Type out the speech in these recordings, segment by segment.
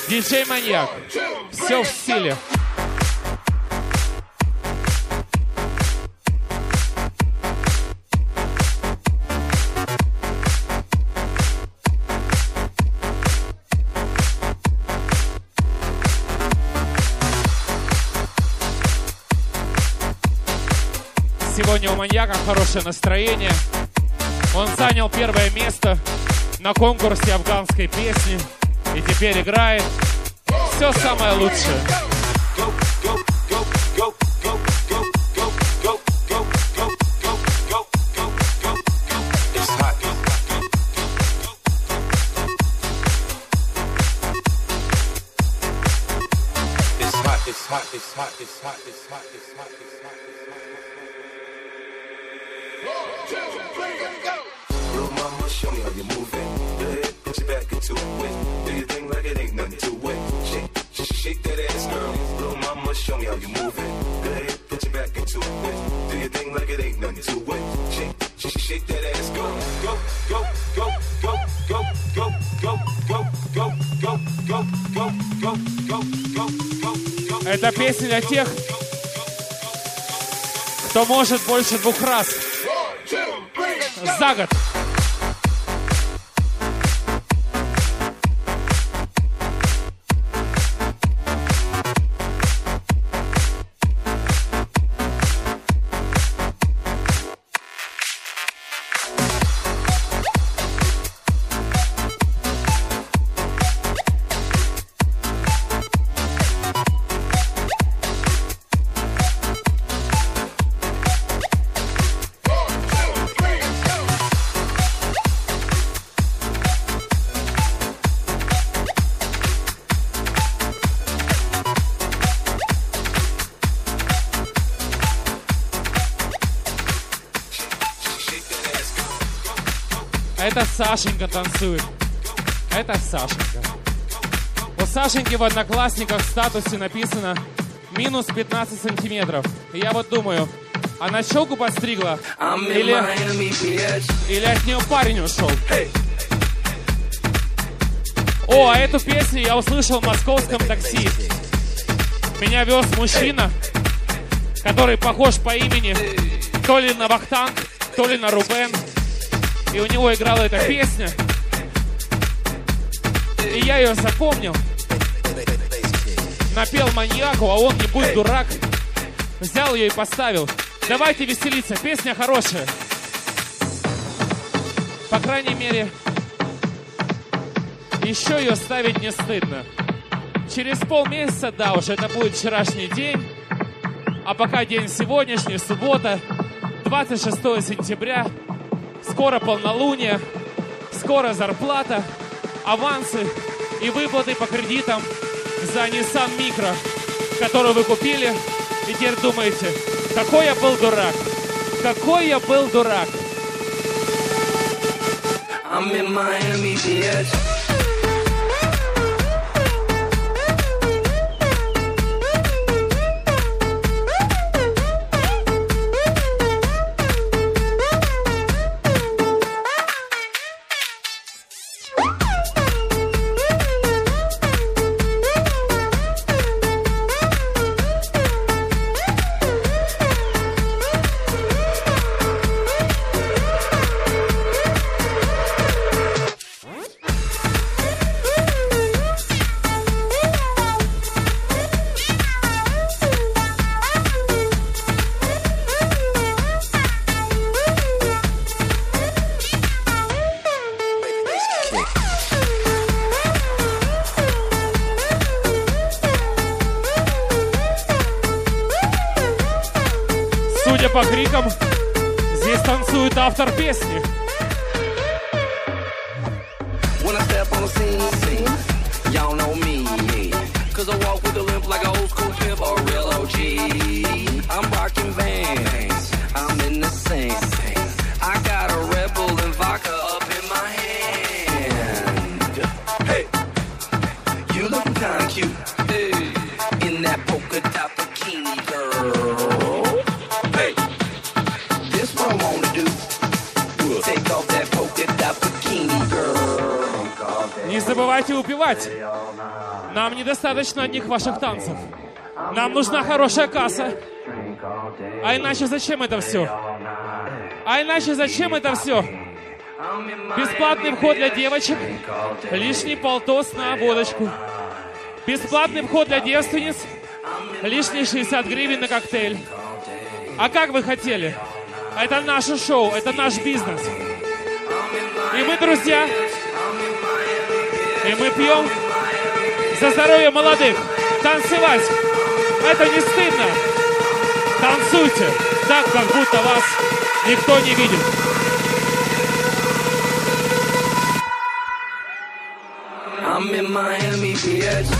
Диджей Маньяк. Все в стиле. Сегодня у Маньяка хорошее настроение. Он занял первое место на конкурсе афганской песни и теперь играет все самое лучшее. Это песня для тех, кто может больше 2 раз за год. Это Сашенька танцует. Это Сашенька. У Сашеньки в Одноклассниках в статусе написано минус 15 сантиметров. И я вот думаю, она щеку подстригла? Или от нее парень ушел? О, а эту песню я услышал в московском такси. Меня вез мужчина, который похож по имени то ли на Вахтанг, то ли на Рубен. И у него играла эта песня. И я ее запомнил. Напел Маньяку, а он, не будь дурак, взял ее и поставил. Давайте веселиться, песня хорошая. По крайней мере, еще ее ставить не стыдно. Через полмесяца, да уж, это будет вчерашний день. А пока день сегодняшний, суббота, 26 сентября. Скоро полнолуние, скоро зарплата, авансы и выплаты по кредитам за Nissan Micra, которую вы купили. И теперь думаете, какой я был дурак, какой я был дурак. I'm in Miami, bitch. Судя по крикам, здесь танцует автор песни. Не забывайте упивать. Нам недостаточно одних ваших танцев. Нам нужна хорошая касса. А иначе зачем это все? Бесплатный вход для девочек, лишний полтос на водочку. Бесплатный вход для девственниц, лишние 60 гривен на коктейль. А как вы хотели? Это наше шоу, это наш бизнес. И мы, друзья, и мы пьем за здоровье молодых. Танцевать, это не стыдно. Танцуйте так, как будто вас никто не видит. I'm in Miami, bitch.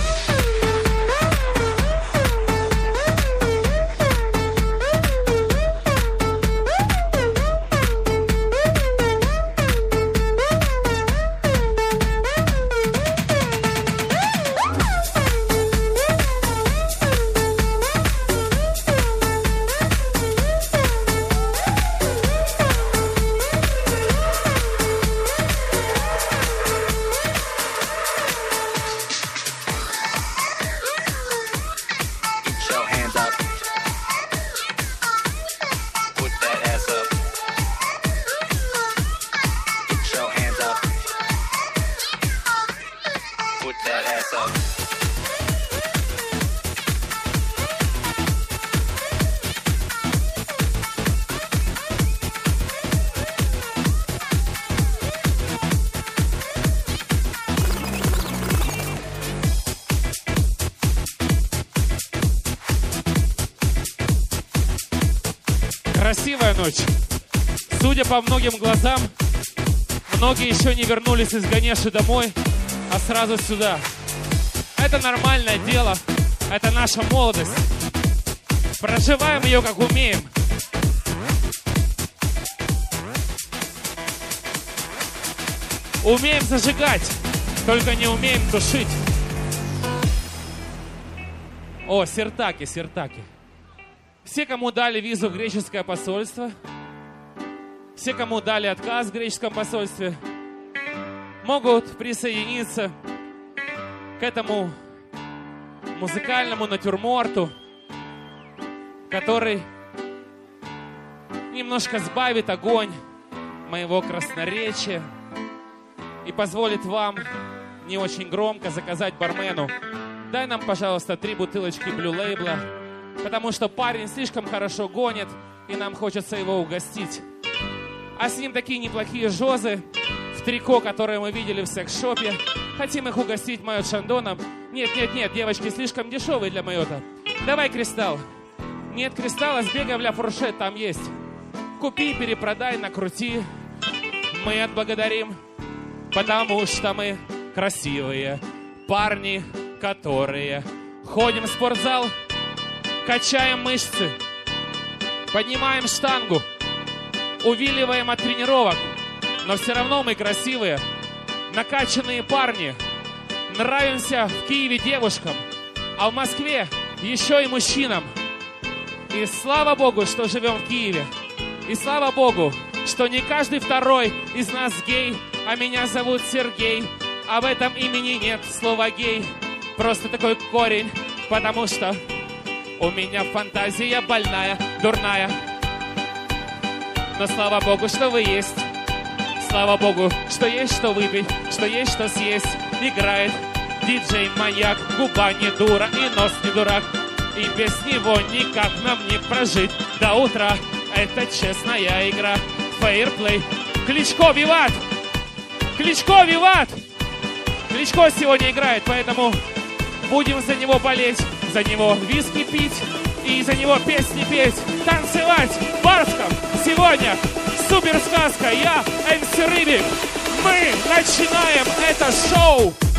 Красивая ночь. Судя по многим глазам, многие еще не вернулись из Ганеши домой, а сразу сюда. Это нормальное дело. Это наша молодость. Проживаем ее, как умеем. Умеем зажигать, только не умеем тушить. О, сиртаки. Все, кому дали визу в греческое посольство, все, кому дали отказ в греческом посольстве, могут присоединиться к этому музыкальному натюрморту, который немножко сбавит огонь моего красноречия и позволит вам не очень громко заказать бармену: дай нам, пожалуйста, 3 бутылочки Blue Label, потому что парень слишком хорошо гонит, и нам хочется его угостить. А с ним такие неплохие жозы в трико, которые мы видели в секс-шопе. Хотим их угостить Майот Шандоном. Нет, девочки, слишком дешевые для Майота. Давай Кристалл. Нет Кристалла, сбегай в Ля Фуршет, там есть. Купи, перепродай, накрути. Мы отблагодарим, потому что мы красивые парни, которые ходим в спортзал, качаем мышцы, поднимаем штангу, увиливаем от тренировок, но все равно мы красивые, накачанные парни, нравимся в Киеве девушкам, а в Москве еще и мужчинам. И слава Богу, что живем в Киеве. И слава Богу, что не каждый второй из нас гей, а меня зовут Сергей, а в этом имени нет слова гей, просто такой корень, потому что у меня фантазия больная, дурная. Но слава Богу, что вы есть. Слава Богу, что есть что выпить, что есть что съесть. Играет диджей-маньяк, губа не дура и нос не дурак. И без него никак нам не прожить до утра. Это честная игра, фейерплей. Кличко виват! Кличко виват! Кличко сегодня играет, поэтому будем за него болеть, за него виски пить и за него песни петь, танцевать в Барском. Сегодня супер сказка, я МС Рыбик. Мы начинаем это шоу.